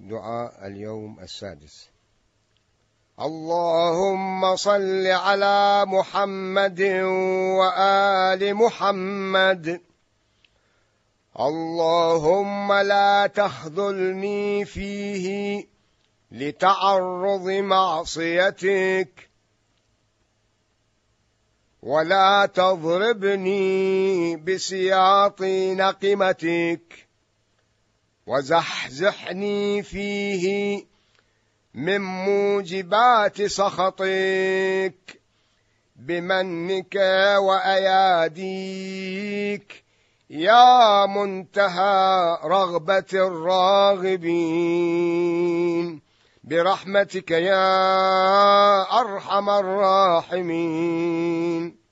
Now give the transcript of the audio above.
دعاء اليوم السادس. اللهم صل على محمد وآل محمد. اللهم لا تخذلني فيه لتعرض معصيتك، ولا تضربني بسياط نقمتك، وزحزحني فيه من موجبات سخطك بمنك وأياديك يا منتهى رغبة الراغبين، برحمتك يا أرحم الراحمين.